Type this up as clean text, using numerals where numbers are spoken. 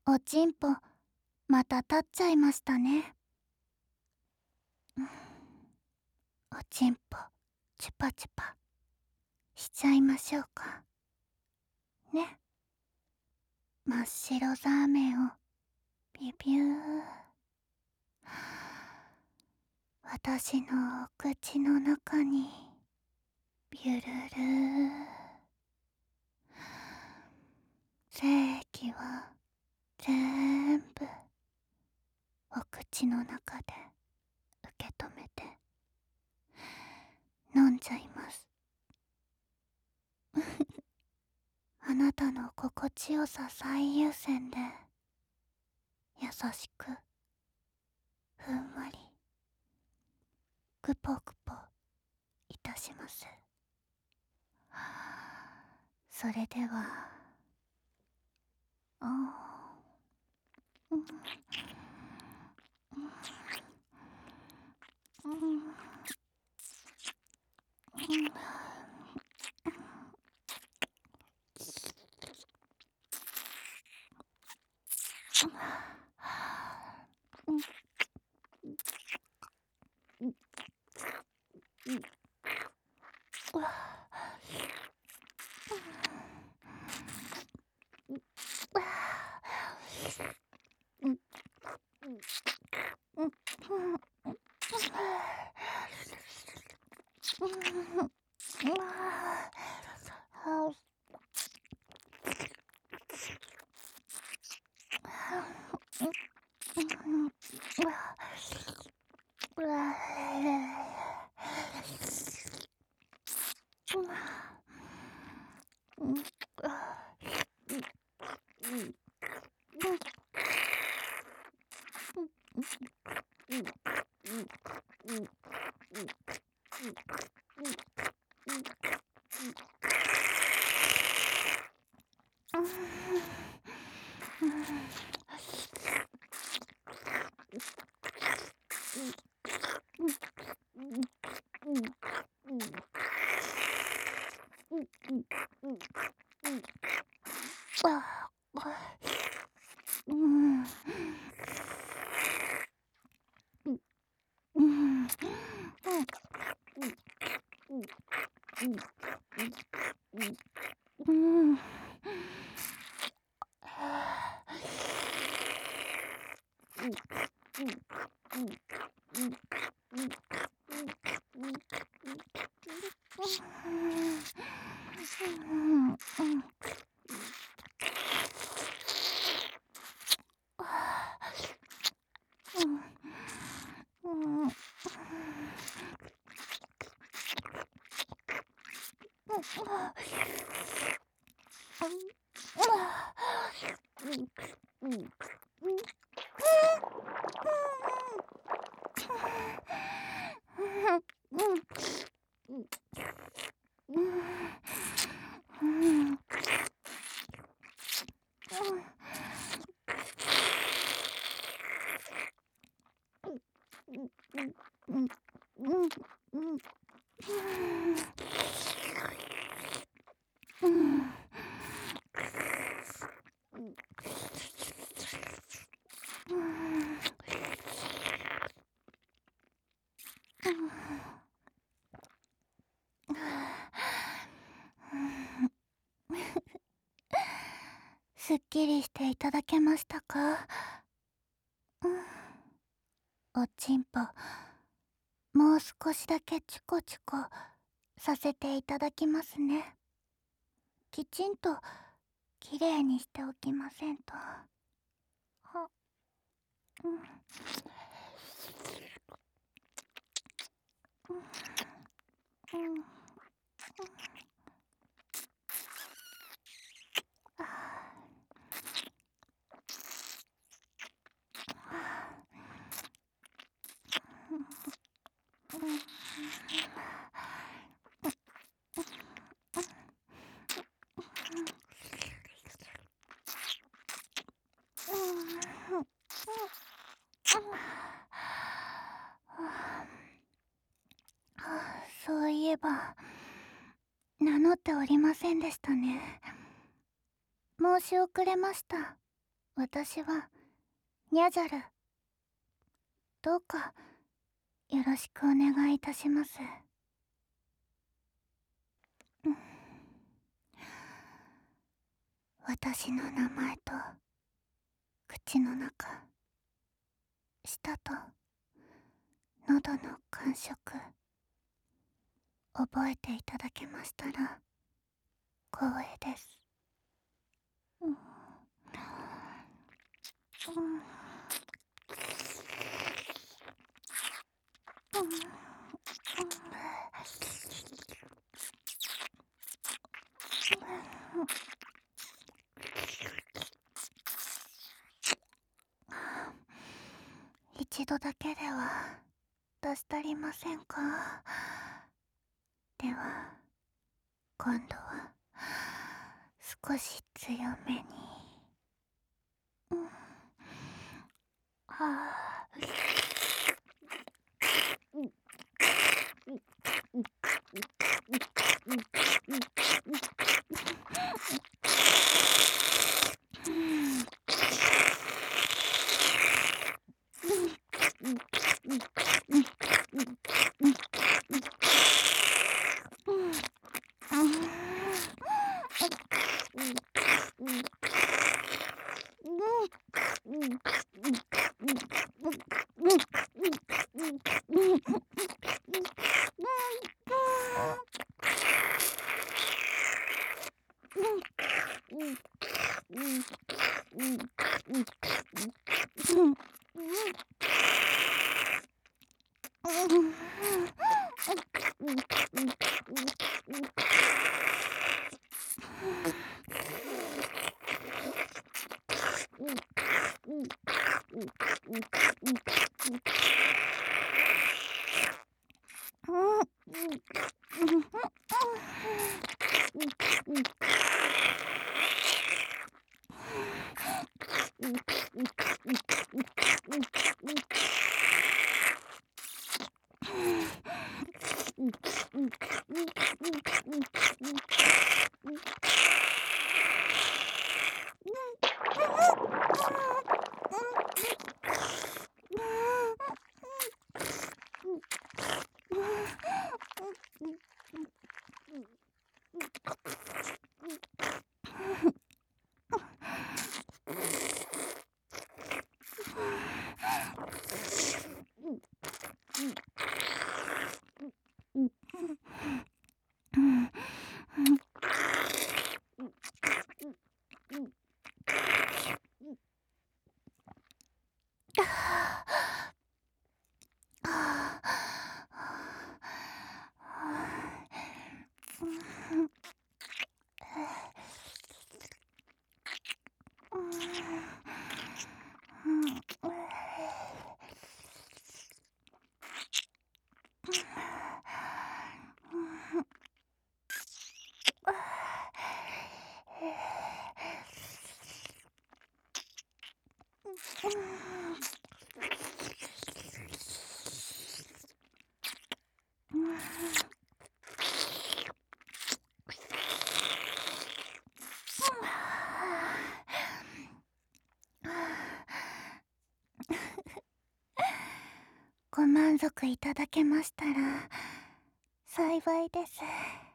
おちんぽ、また立っちゃいましたね。おちんぽ、チュパチュパ、しちゃいましょうか。ね。真っ白ザーメンを、ビビュー。私のお口の中に、ビュルルー。精液は、全部、お口の中で、受け止めて、飲んじゃいます。あなたの心地よさ最優先で、優しく、ふんわり、ぐぽぐぽ、いたします。それでは、うんすっきりしていただけましたか？おちんぽ、もう少しだけチコチコさせていただきますね。きちんときれいにしておきませんと。は、うん、うん、うん、そういえば名乗っておりませんでしたね。申し遅れました。 私はニャジャル。どうかよろしくお願いいたします。うん、私の名前と口の中、舌と喉の感触、覚えていただけましたら光栄です。うん、うん、一度だけでは出し足りませんか？では今度は少し強めに。うん、はあ。ご満足いただけましたら幸いです。